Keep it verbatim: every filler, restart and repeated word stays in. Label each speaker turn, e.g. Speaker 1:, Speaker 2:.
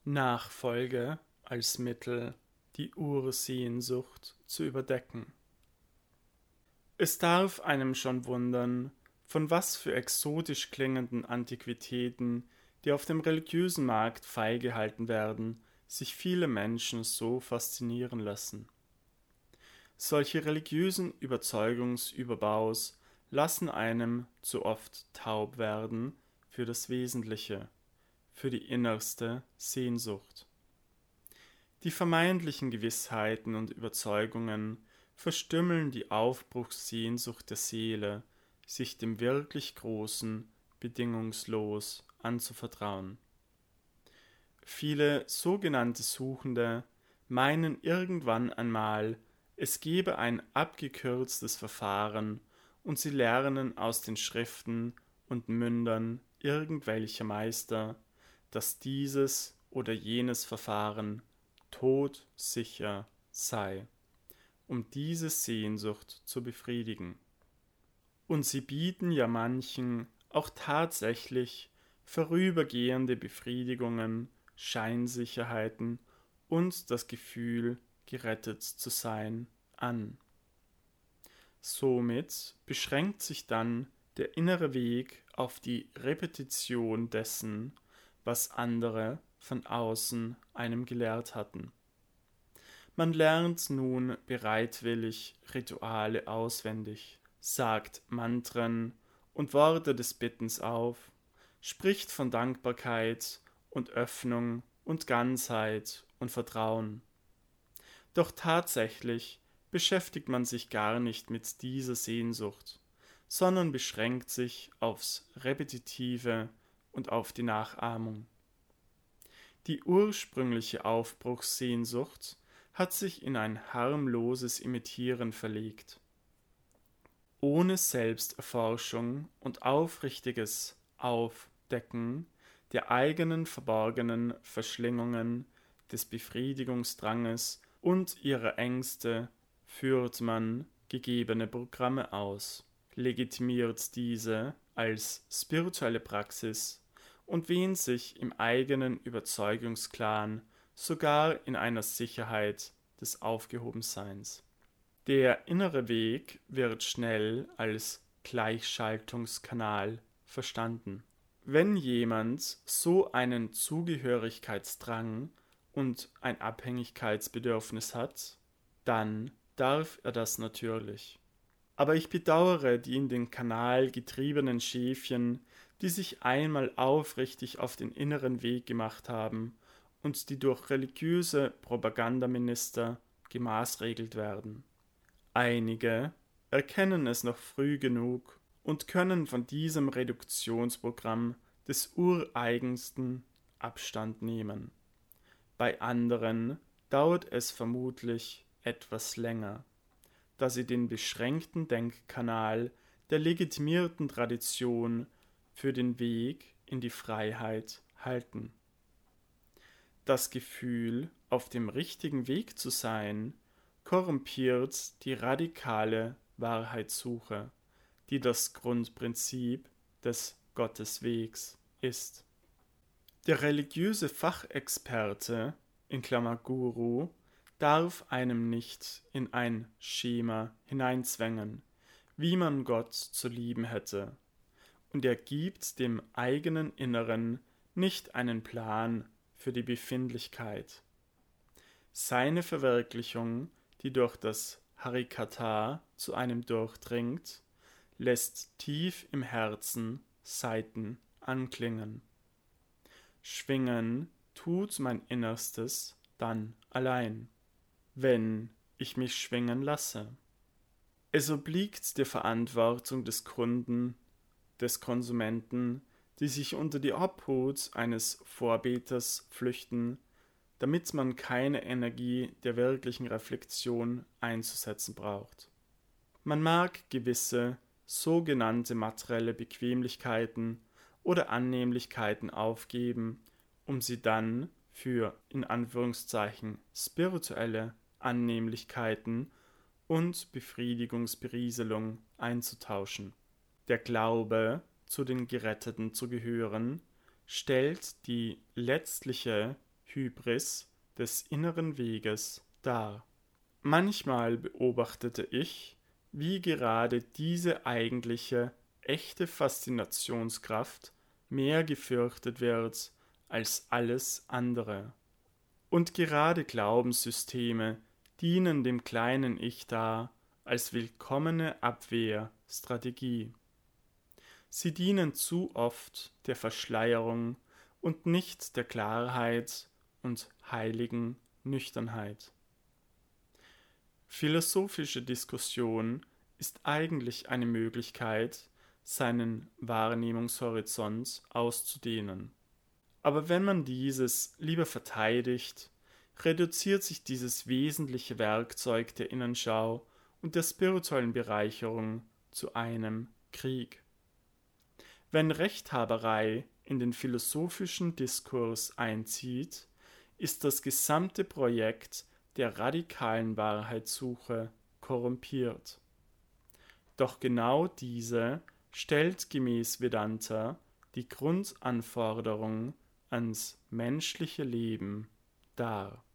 Speaker 1: Nachfolge als Mittel, die Ursehnsucht zu überdecken. Es darf einem schon wundern, von was für exotisch klingenden Antiquitäten, die auf dem religiösen Markt feilgehalten werden, sich viele Menschen so faszinieren lassen. Solche religiösen Überzeugungsüberbaus lassen einem zu oft taub werden für das Wesentliche, für die innerste Sehnsucht. Die vermeintlichen Gewissheiten und Überzeugungen verstümmeln die Aufbruchssehnsucht der Seele, sich dem wirklich Großen bedingungslos anzuvertrauen. Viele sogenannte Suchende meinen irgendwann einmal, es gebe ein abgekürztes Verfahren und sie lernen aus den Schriften und Mündern irgendwelcher Meister, dass dieses oder jenes Verfahren todsicher sei, um diese Sehnsucht zu befriedigen. Und sie bieten ja manchen auch tatsächlich vorübergehende Befriedigungen, Scheinsicherheiten und das Gefühl, gerettet zu sein, an. Somit beschränkt sich dann der innere Weg auf die Repetition dessen, was andere von außen einem gelehrt hatten. Man lernt nun bereitwillig Rituale auswendig, sagt Mantren und Worte des Bittens auf, spricht von Dankbarkeit und Öffnung und Ganzheit und Vertrauen. Doch tatsächlich beschäftigt man sich gar nicht mit dieser Sehnsucht, sondern beschränkt sich aufs Repetitive und auf die Nachahmung. Die ursprüngliche Aufbruchssehnsucht hat sich in ein harmloses Imitieren verlegt. Ohne Selbsterforschung und aufrichtiges Aufdecken der eigenen verborgenen Verschlingungen, des Befriedigungsdranges und ihrer Ängste führt man gegebene Programme aus, legitimiert diese als spirituelle Praxis und wähnt sich im eigenen Überzeugungsclan sogar in einer Sicherheit des Aufgehobenseins. Der innere Weg wird schnell als Gleichschaltungskanal verstanden. Wenn jemand so einen Zugehörigkeitsdrang und ein Abhängigkeitsbedürfnis hat, dann darf er das natürlich. Aber ich bedauere die in den Kanal getriebenen Schäfchen, die sich einmal aufrichtig auf den inneren Weg gemacht haben und die durch religiöse Propagandaminister gemaßregelt werden. Einige erkennen es noch früh genug und können von diesem Reduktionsprogramm des Ureigensten Abstand nehmen. Bei anderen dauert es vermutlich etwas länger, da sie den beschränkten Denkkanal der legitimierten Tradition für den Weg in die Freiheit halten. Das Gefühl, auf dem richtigen Weg zu sein, korrumpiert die radikale Wahrheitssuche, die das Grundprinzip des Gotteswegs ist. Der religiöse Fachexperte, in Klammer Guru, darf einem nicht in ein Schema hineinzwängen, wie man Gott zu lieben hätte, und er gibt dem eigenen Inneren nicht einen Plan für die Befindlichkeit. Seine Verwirklichung, die durch das Harikata zu einem durchdringt, lässt tief im Herzen Saiten anklingen. Schwingen tut mein Innerstes dann allein, wenn ich mich schwingen lasse. Es obliegt der Verantwortung des Kunden, des Konsumenten, die sich unter die Obhut eines Vorbeters flüchten, damit man keine Energie der wirklichen Reflexion einzusetzen braucht. Man mag gewisse sogenannte materielle Bequemlichkeiten oder Annehmlichkeiten aufgeben, um sie dann für in Anführungszeichen spirituelle Annehmlichkeiten und Befriedigungsberieselung einzutauschen. Der Glaube, zu den Geretteten zu gehören, stellt die letztliche Hybris des inneren Weges dar. Manchmal beobachtete ich, wie gerade diese eigentliche, echte Faszinationskraft mehr gefürchtet wird als alles andere. Und gerade Glaubenssysteme dienen dem kleinen Ich da als willkommene Abwehrstrategie. Sie dienen zu oft der Verschleierung und nicht der Klarheit und heiligen Nüchternheit. Philosophische Diskussion ist eigentlich eine Möglichkeit, seinen Wahrnehmungshorizont auszudehnen. Aber wenn man dieses lieber verteidigt, reduziert sich dieses wesentliche Werkzeug der Innenschau und der spirituellen Bereicherung zu einem Krieg. Wenn Rechthaberei in den philosophischen Diskurs einzieht, ist das gesamte Projekt der radikalen Wahrheitssuche korrumpiert. Doch genau diese stellt gemäß Vedanta die Grundanforderung ans menschliche Leben dar.